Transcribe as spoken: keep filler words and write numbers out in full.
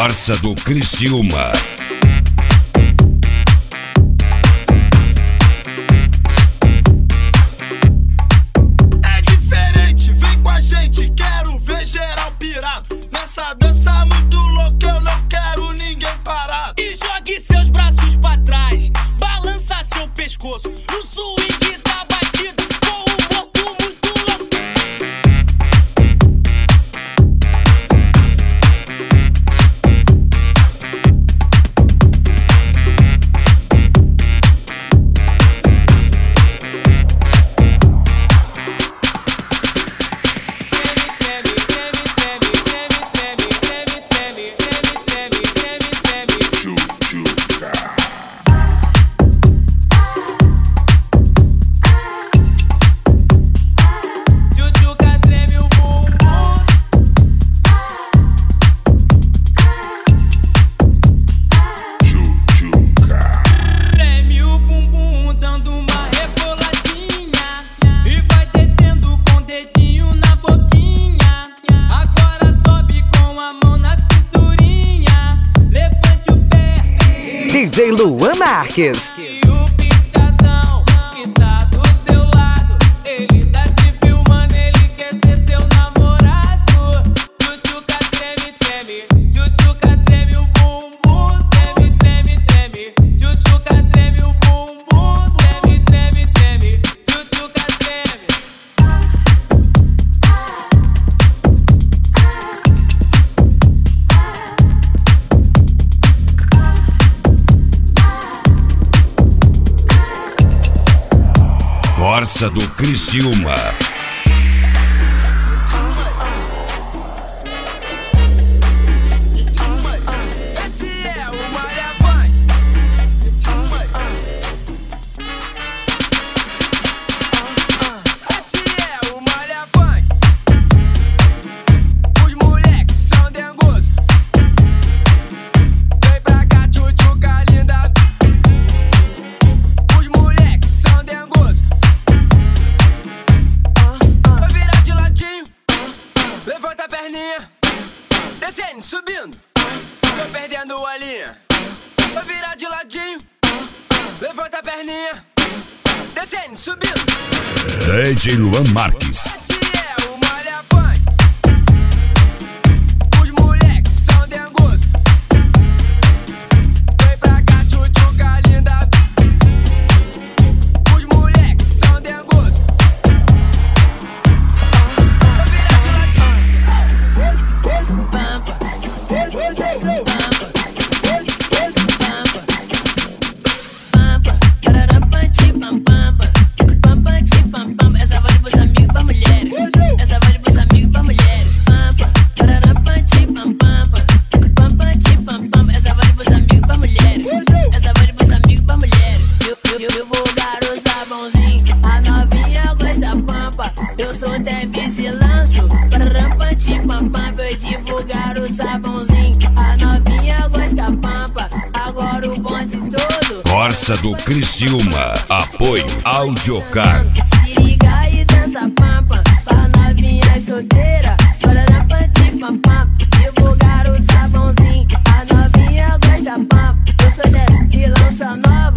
Corsa do Criciúma. É diferente, vem com a gente, quero ver geral pirado. Nessa dança muito louca eu não quero ninguém parado. E jogue seus braços pra trás, balança seu pescoço. No swing tá batido com um morto muito louco. D J Luan Marques. E o bichadão que tá do seu lado, ele tá te filmando, ele quer ser seu namorado. Tchutchuca treme, treme, tchutchuca treme o bumbum, treme, treme, treme. Tchutchuca treme o bumbum, treme, treme, treme. Tchutchuca treme. Corsa do Criciúma. Esse é o Maria Vai. Esse é o Maria Vai. Os moleques são dengosos. Vem pra cá, tchutchuca linda. Os moleques são dengosos. Vou virar de ladinho. Levanta a perninha. Descendo, subindo. Tô perdendo a linha. Vou virar de ladinho. Levanta a perninha. Descendo, subindo. D J Luan Marques. Esse é o Maria Vai. Os moleques são dengosos. Vem pra cá, tchutchuca linda. Os moleques são dengosos. Vou virar de ladinho. Pampa, pampa, pararampanti, pam, pampa, pampati, pam, pam. Essa vale pros amigos, pra mulheres. Essa vale pros amigos, pra mulheres. Pampa, pararampanti, pam, pampa, pampati, pam, pam. Essa vale pros amigos, pra mulheres. Essa vale pros amigos, pra mulheres. Eu, eu, eu, eu vou dar o sabãozinho, a novinha gosta pampa. Eu sou Tevez e lanço, pararampanti, pam, pam. Vou divulgar o sabãozinho, a novinha gosta pampa. Agora o bonde todo. Corsa do Criciúma. Apoio Audiocar. Se liga e dança pampa, pra novinha solteira. Pararampanti, pam, pam. Divulgar o sabãozinho, a novinha gosta pampa. Eu sou Tevez e lança nova.